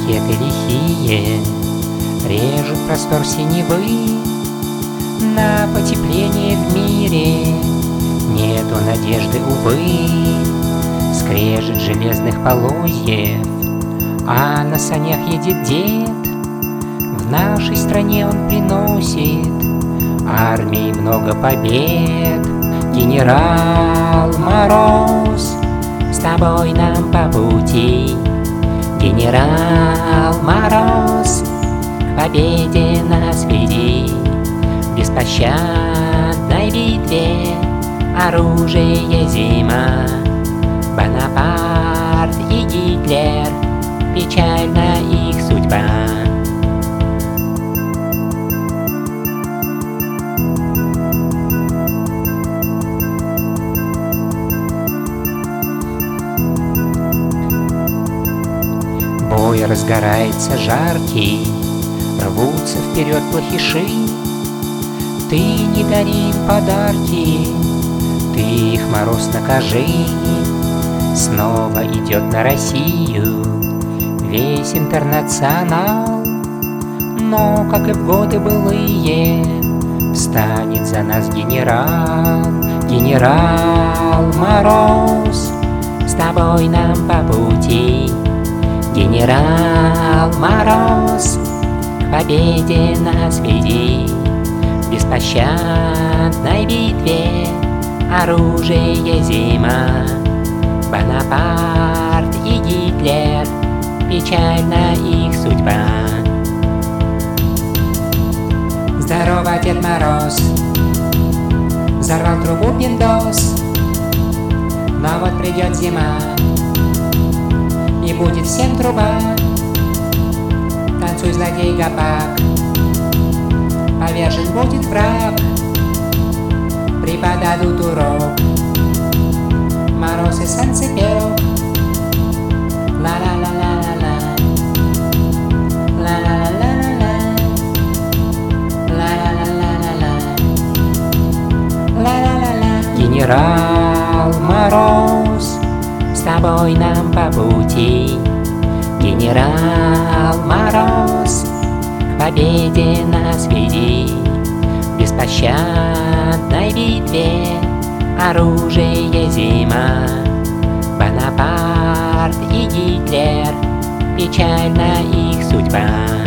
ракеты лихие режут простор синевы. На потепление в мире нету надежды, увы. Скрежет железных полозьев, а на санях едет дед. В нашей стране он приносит армии много побед. Генерал Мороз, с тобой нам по пути. Генерал Мороз, к победе нас веди. В беспощадной битве оружие зима. Бонапарт и Гитлер, печальна их судьба. Бой разгорается жаркий, рвутся вперед плохиши. Ты не дари им подарки, ты их, Мороз, накажи. Снова идет на Россию весь интернационал, но, как и в годы былые, встанет за нас генерал. Генерал Мороз, с тобой нам по пути. Генерал Мороз, к победе нас веди. В беспощадной битве оружие зима. Бонапарт и Гитлер, печальна их судьба. Здорово, Дед Мороз, взорвал трубу пиндос. Но вот придет зима, и будет всем труба. Танцуй, злодей Гопак, повержен будет враг. Преподадут урок Мороз и Санцепёк. Ла-ла-ла-ла-ла-ла, ла-ла-ла-ла-ла, ла-ла-ла-ла-ла, ла-ла-ла-ла. Генерал Мороз, с тобой нам по пути. Генерал Мороз, к победе нас веди. В беспощадной битве оружие зима. Бонапарт и Гитлер, печальна их судьба.